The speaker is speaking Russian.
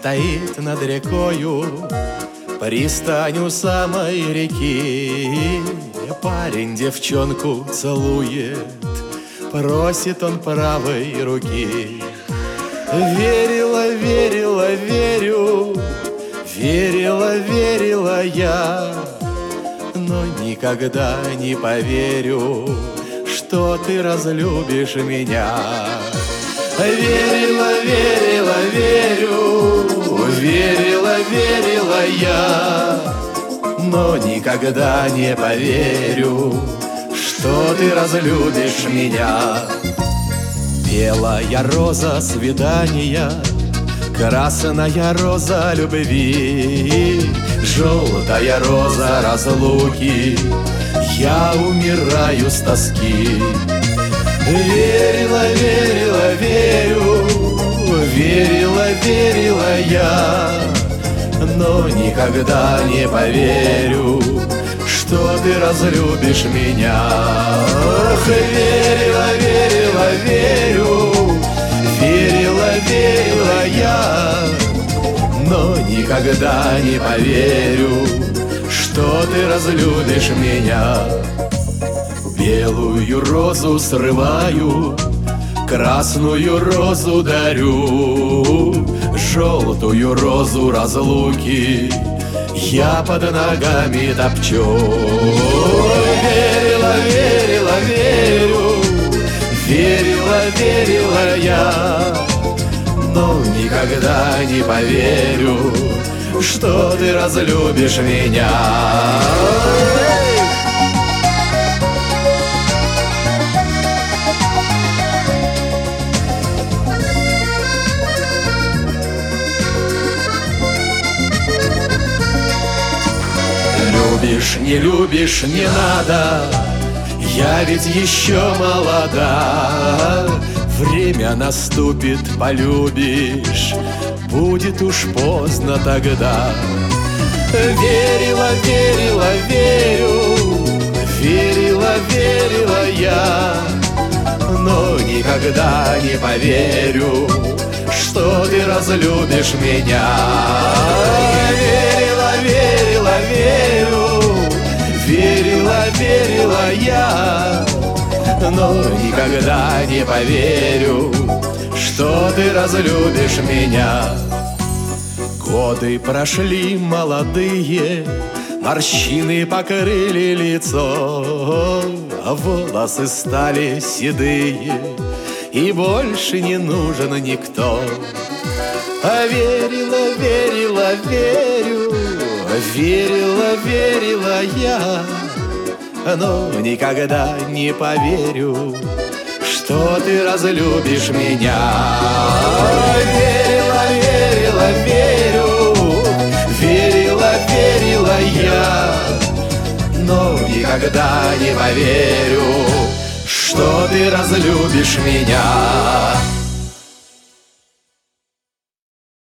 стоит над рекою, пристань у самой реки. Парень девчонку целует, просит он правой руки. Верила, верила, верю, верила, верила я, но никогда не поверю, что ты разлюбишь меня. Верила, верила, верю, верила, верила я, но никогда не поверю, что ты разлюбишь меня. Белая роза свидания, красная роза любви, желтая роза разлуки, я умираю с тоски. Верила, верила, верю, верила, верила я, но никогда не поверю, что ты разлюбишь меня. Ох, верила, верила, верю, верила, верила я, но никогда не поверю, что ты разлюбишь меня. Белую розу срываю, красную розу дарю, желтую розу разлуки я под ногами топчу. Верила, верила, верю, верила, верила я, но никогда не поверю, что ты разлюбишь меня. Любишь, не любишь, не надо, я ведь еще молода. Время наступит, полюбишь, будет уж поздно тогда. Верила, верила, верю, верила, верила я, но никогда не поверю, что ты разлюбишь меня. Верила, верила, верю, верила, верила я, но никогда не поверю, что ты разлюбишь меня. Годы прошли молодые, морщины покрыли лицо, а волосы стали седые, и больше не нужен никто. А верила, верила, верю, верила, верила я, но никогда не поверю, что ты разлюбишь меня. Верила, верила, верю, верила, верила я, но никогда не поверю, что ты разлюбишь меня.